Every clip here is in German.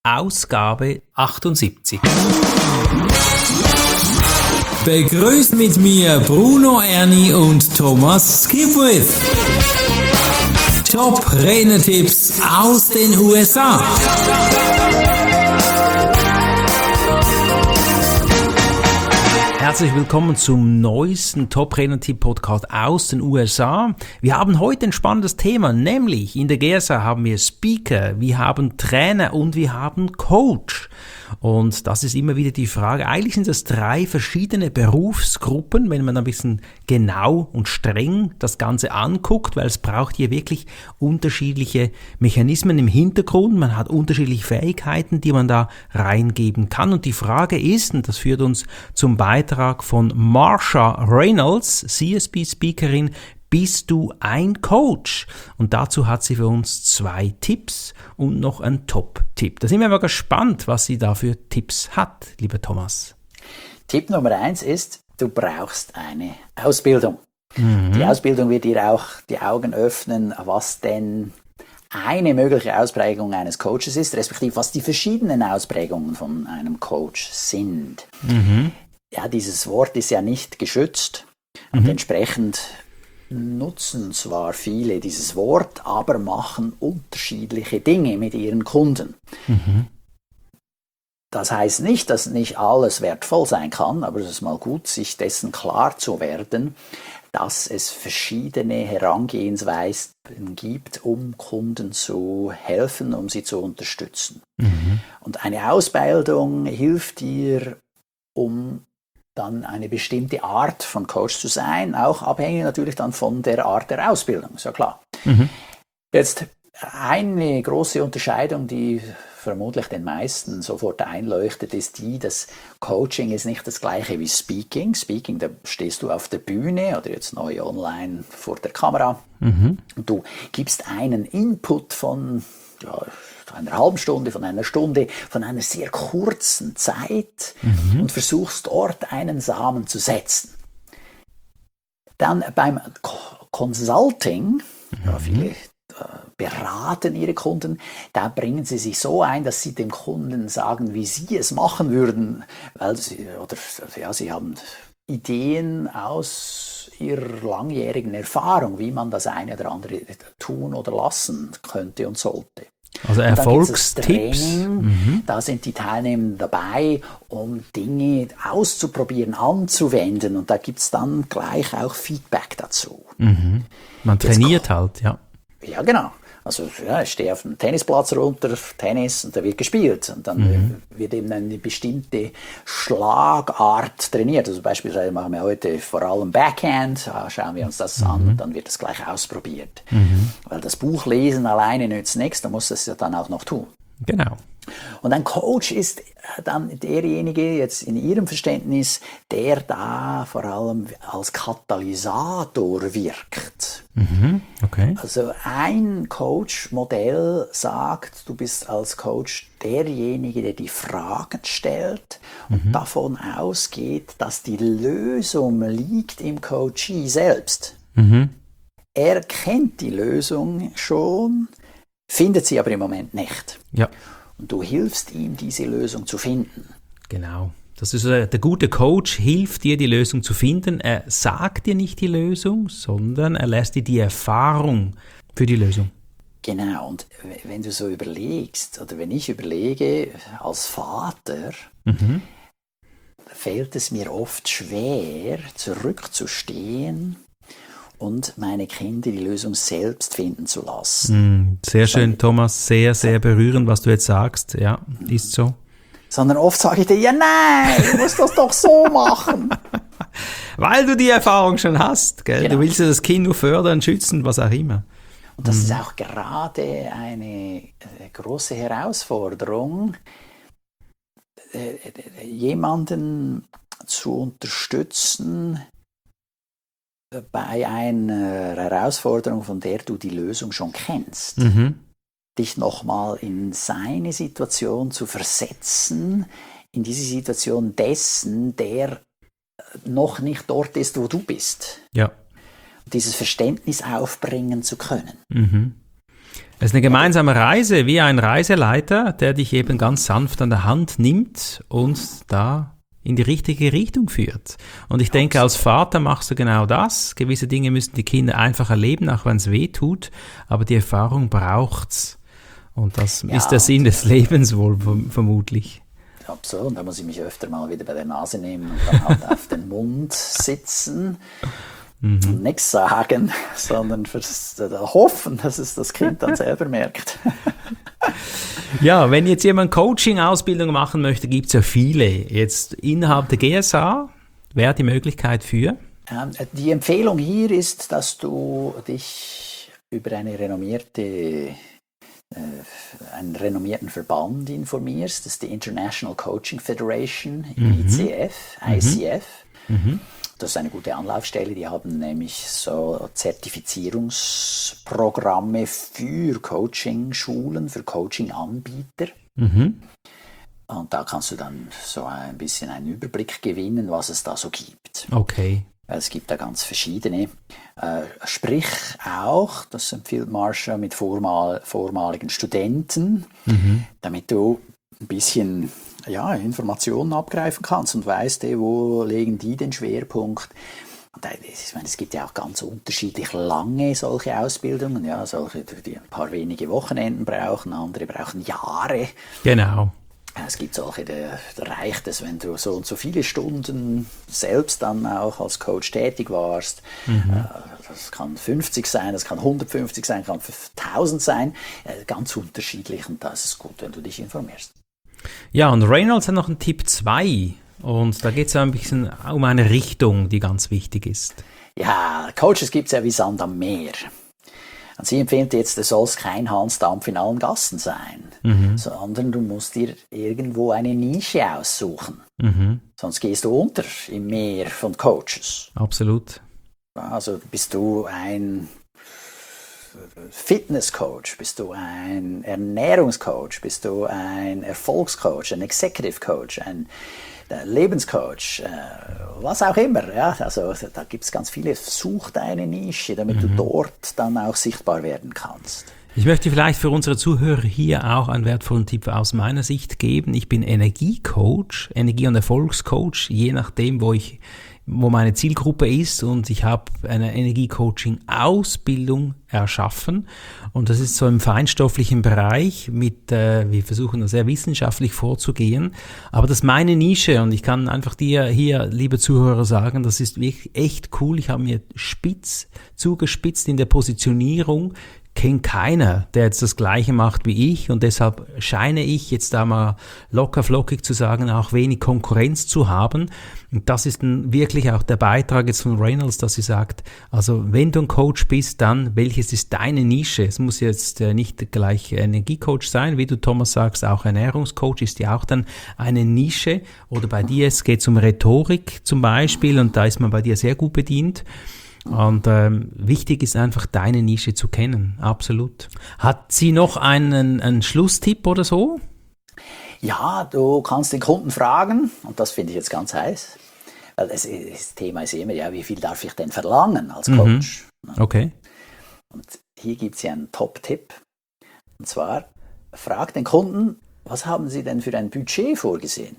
Ausgabe 78. Begrüßt mit mir Bruno Erni und Thomas Skipwith. Top-Renner-Tipps aus den USA. Herzlich willkommen zum neuesten Top-Renner-Tipp-Podcast aus den USA. Wir haben heute ein spannendes Thema, nämlich in der GSA haben wir Speaker, wir haben Trainer und wir haben Coach. Und das ist immer wieder die Frage, eigentlich sind das 3 verschiedene Berufsgruppen, wenn man ein bisschen genau und streng das Ganze anguckt, weil es braucht hier wirklich unterschiedliche Mechanismen im Hintergrund, man hat unterschiedliche Fähigkeiten, die man da reingeben kann. Und die Frage ist, und das führt uns zum Beitrag von Marsha Reynolds, CSB-Speakerin, bist du ein Coach? Und dazu hat sie für uns 2 Tipps und noch einen Top-Tipp. Da sind wir mal gespannt, was sie da für Tipps hat, lieber Thomas. Tipp Nummer 1 ist, du brauchst eine Ausbildung. Die Ausbildung wird dir auch die Augen öffnen, was denn eine mögliche Ausprägung eines Coaches ist, respektive was die verschiedenen Ausprägungen von einem Coach sind. Ja, dieses Wort ist ja nicht geschützt und entsprechend nutzen zwar viele dieses Wort, aber machen unterschiedliche Dinge mit ihren Kunden. Das heißt nicht, dass nicht alles wertvoll sein kann, aber es ist mal gut, sich dessen klar zu werden, dass es verschiedene Herangehensweisen gibt, um Kunden zu helfen, um sie zu unterstützen. Und eine Ausbildung hilft dir, um dann eine bestimmte Art von Coach zu sein, auch abhängig natürlich dann von der Art der Ausbildung, ist ja klar. Jetzt eine große Unterscheidung, die vermutlich den meisten sofort einleuchtet, ist die, dass Coaching ist nicht das gleiche wie Speaking. Speaking, da stehst du auf der Bühne oder jetzt neu online vor der Kamera und du gibst einen Input von einer halben Stunde, von einer Stunde, von einer sehr kurzen Zeit und versuchst dort einen Samen zu setzen. Dann beim Consulting, viele beraten ihre Kunden, da bringen sie sich so ein, dass sie dem Kunden sagen, wie sie es machen würden, weil sie haben Ideen aus ihrer langjährigen Erfahrung, wie man das eine oder andere tun oder lassen könnte und sollte. Also Erfolgstipps. Da sind die Teilnehmer dabei, um Dinge auszuprobieren, anzuwenden. Und da gibt es dann gleich auch Feedback dazu. Man trainiert halt, ja. Ja, genau. Also ich stehe auf dem Tennisplatz runter, Tennis, und da wird gespielt. Und dann wird eben eine bestimmte Schlagart trainiert. Also beispielsweise machen wir heute vor allem Backhand, schauen wir uns das an und dann wird das gleich ausprobiert. Weil das Buch lesen alleine nützt nichts, da muss das ja dann auch noch tun. Genau. Und ein Coach ist dann derjenige, jetzt in Ihrem Verständnis, der da vor allem als Katalysator wirkt. Okay. Also ein Coach-Modell sagt, du bist als Coach derjenige, der die Fragen stellt und davon ausgeht, dass die Lösung liegt im Coachee selbst. Er kennt die Lösung schon, findet sie aber im Moment nicht. Ja. Und du hilfst ihm, diese Lösung zu finden. Genau. Das ist der gute Coach hilft dir, die Lösung zu finden. Er sagt dir nicht die Lösung, sondern er lässt dir die Erfahrung für die Lösung. Genau. Und wenn du so überlegst, oder wenn ich überlege, als Vater, fällt es mir oft schwer, zurückzustehen und meine Kinder die Lösung selbst finden zu lassen. Sehr schön, Thomas. Sehr, sehr berührend, was du jetzt sagst. Ja, ist so. Sondern oft sage ich dir, ja nein, du musst das doch so machen. Weil du die Erfahrung schon hast, gell? Genau. Du willst ja das Kind nur fördern, schützen, was auch immer. Und das ist auch gerade eine große Herausforderung, jemanden zu unterstützen bei einer Herausforderung, von der du die Lösung schon kennst. Dich nochmal in seine Situation zu versetzen, in diese Situation dessen, der noch nicht dort ist, wo du bist. Ja. Dieses Verständnis aufbringen zu können. Es ist eine gemeinsame Reise, wie ein Reiseleiter, der dich eben ganz sanft an der Hand nimmt und da in die richtige Richtung führt. Und ich denke, als Vater machst du genau das. Gewisse Dinge müssen die Kinder einfach erleben, auch wenn es weh tut. Aber die Erfahrung braucht's. Und das ist der Sinn des Lebens wohl vermutlich. Absolut. Da muss ich mich öfter mal wieder bei der Nase nehmen und dann halt auf den Mund sitzen. Und nichts sagen, sondern hoffen, dass es das Kind dann selber merkt. Ja, wenn jetzt jemand Coaching-Ausbildung machen möchte, gibt es ja viele. Jetzt innerhalb der GSA wäre die Möglichkeit für? Die Empfehlung hier ist, dass du dich über einen renommierten Verband informierst. Das ist die International Coaching Federation, ICF. Das ist eine gute Anlaufstelle. Die haben nämlich so Zertifizierungsprogramme für Coaching-Schulen, für Coaching-Anbieter. Und da kannst du dann so ein bisschen einen Überblick gewinnen, was es da so gibt. Okay. Es gibt da ganz verschiedene. Sprich auch, das empfiehlt Marsha, mit vormaligen Studenten, damit du ein bisschen Informationen abgreifen kannst und weißt, wo legen die den Schwerpunkt. Und ich meine, es gibt ja auch ganz unterschiedlich lange solche Ausbildungen, solche, die ein paar wenige Wochenenden brauchen, andere brauchen Jahre. Genau. Es gibt solche, da reicht es, wenn du so und so viele Stunden selbst dann auch als Coach tätig warst. Das kann 50 sein, das kann 150 sein, kann 1000 sein. Ganz unterschiedlich, und da ist es gut, wenn du dich informierst. Ja, und Reynolds hat noch einen Tipp 2. Und da geht es ja ein bisschen um eine Richtung, die ganz wichtig ist. Ja, Coaches gibt es ja wie Sand am Meer. Und sie empfiehlt jetzt, du sollst kein Hansdampf in allen Gassen sein, sondern du musst dir irgendwo eine Nische aussuchen. Sonst gehst du unter im Meer von Coaches. Absolut. Also bist du ein Fitnesscoach, bist du ein Ernährungscoach, bist du ein Erfolgscoach, ein Executive Coach, ein Lebenscoach, was auch immer. Ja? Also da gibt es ganz viele. Such deine Nische, damit du dort dann auch sichtbar werden kannst. Ich möchte vielleicht für unsere Zuhörer hier auch einen wertvollen Tipp aus meiner Sicht geben. Ich bin Energiecoach, Energie- und Erfolgscoach, je nachdem, wo meine Zielgruppe ist, und ich habe eine Energiecoaching-Ausbildung erschaffen, und das ist so im feinstofflichen Bereich wir versuchen da sehr wissenschaftlich vorzugehen, aber das ist meine Nische, und ich kann einfach dir hier, liebe Zuhörer, sagen, das ist wirklich echt cool. Ich habe mir zugespitzt in der Positionierung, kennt keiner, der jetzt das Gleiche macht wie ich, und deshalb scheine ich jetzt da mal locker flockig zu sagen, auch wenig Konkurrenz zu haben. Und das ist wirklich auch der Beitrag jetzt von Reynolds, dass sie sagt, also wenn du ein Coach bist, dann welches ist deine Nische? Es muss jetzt nicht gleich Energiecoach sein, wie du, Thomas, sagst, auch Ernährungscoach ist ja auch dann eine Nische. Oder bei dir, es geht um Rhetorik zum Beispiel, und da ist man bei dir sehr gut bedient. Und wichtig ist einfach, deine Nische zu kennen, absolut. Hat sie noch einen Schlusstipp oder so? Ja, du kannst den Kunden fragen, und das finde ich jetzt ganz heiß. Weil das Thema ist immer, wie viel darf ich denn verlangen als Coach? Okay. Und hier gibt es ja einen Top-Tipp. Und zwar, frag den Kunden, was haben Sie denn für ein Budget vorgesehen?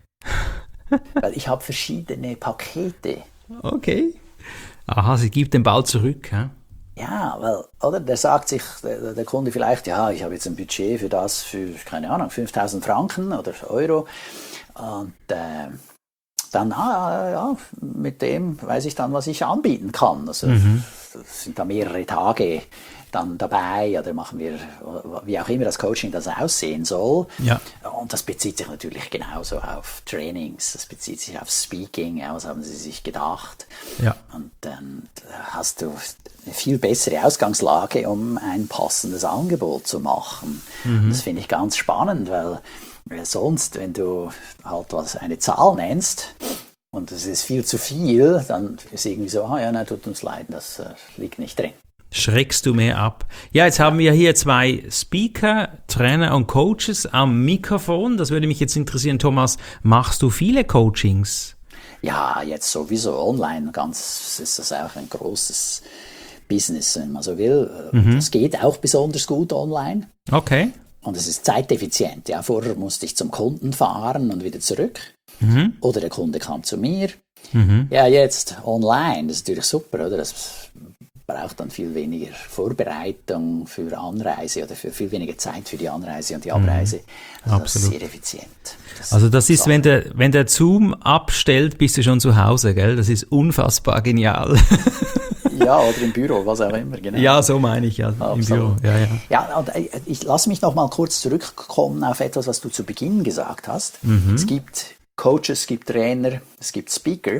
Weil ich habe verschiedene Pakete. Okay. Aha, sie gibt den Ball zurück, hä? Ja, weil, oder, der sagt sich, der Kunde vielleicht, ich habe jetzt ein Budget für das, für, keine Ahnung, 5.000 Franken oder Euro. Und dann, mit dem weiß ich dann, was ich anbieten kann. Also sind da mehrere Tage dann dabei, oder machen wir, wie auch immer das Coaching das aussehen soll. Ja. Und das bezieht sich natürlich genauso auf Trainings, das bezieht sich auf Speaking, was haben Sie sich gedacht. Ja. Und dann hast du eine viel bessere Ausgangslage, um ein passendes Angebot zu machen. Das finde ich ganz spannend, weil sonst, wenn du halt eine Zahl nennst, und es ist viel zu viel, dann ist irgendwie so, tut uns leid, das liegt nicht drin. Schreckst du mehr ab. Ja, jetzt haben wir hier 2 Speaker, Trainer und Coaches am Mikrofon. Das würde mich jetzt interessieren, Thomas, machst du viele Coachings? Ja, jetzt sowieso online, ist das auch ein großes Business, wenn man so will. Das geht auch besonders gut online. Okay. Und es ist zeiteffizient. Ja, vorher musste ich zum Kunden fahren und wieder zurück. Oder der Kunde kam zu mir. Ja, jetzt online, das ist natürlich super, oder? Das braucht dann viel weniger Vorbereitung für Anreise oder für viel weniger Zeit für die Anreise und die Abreise. Also das ist sehr effizient. Das ist, wenn der Zoom abstellt, bist du schon zu Hause, gell? Das ist unfassbar genial. Ja, oder im Büro, was auch immer, genau. Ja, so meine ich, ja, im Büro. Ja, und ich lasse mich noch mal kurz zurückkommen auf etwas, was du zu Beginn gesagt hast. Es gibt Coaches, es gibt Trainer, es gibt Speaker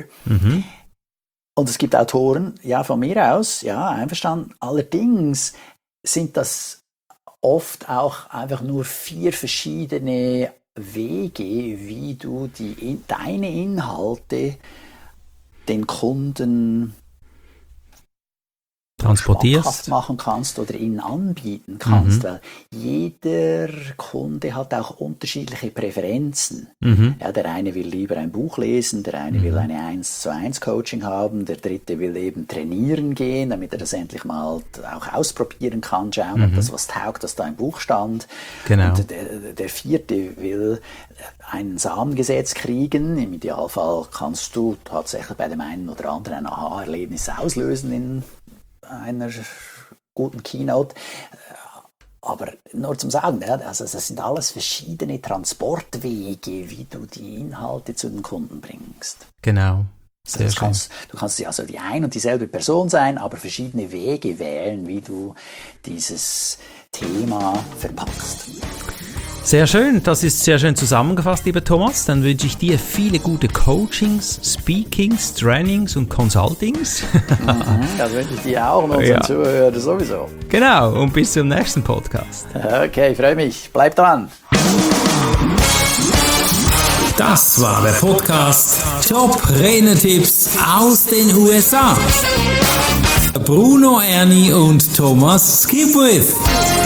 und es gibt Autoren. Ja, von mir aus, ja, einverstanden. Allerdings sind das oft auch einfach nur 4 verschiedene Wege, wie du deine Inhalte den Kunden transportierst, machen kannst oder ihnen anbieten kannst, weil jeder Kunde hat auch unterschiedliche Präferenzen. Ja, der eine will lieber ein Buch lesen, der eine will eine 1:1 Coaching haben, der dritte will eben trainieren gehen, damit er das endlich mal auch ausprobieren kann, schauen, ob das was taugt, dass da im Buch stand. Genau. Und der vierte will ein Samengesetz kriegen. Im Idealfall kannst du tatsächlich bei dem einen oder anderen ein Aha-Erlebnis auslösen in einer guten Keynote. Aber nur zum Sagen, also das sind alles verschiedene Transportwege, wie du die Inhalte zu den Kunden bringst. Genau. Sehr schön. Du kannst also die ein und dieselbe Person sein, aber verschiedene Wege wählen, wie du dieses Thema verpackst. Sehr schön, das ist sehr schön zusammengefasst, lieber Thomas. Dann wünsche ich dir viele gute Coachings, Speakings, Trainings und Consultings. Das wünsche ich dir auch und unseren Zuhörern sowieso. Genau, und bis zum nächsten Podcast. Okay, freue mich. Bleib dran. Das war der Podcast Top-Renner-Tipps aus den USA. Bruno Erni und Thomas Skipwith.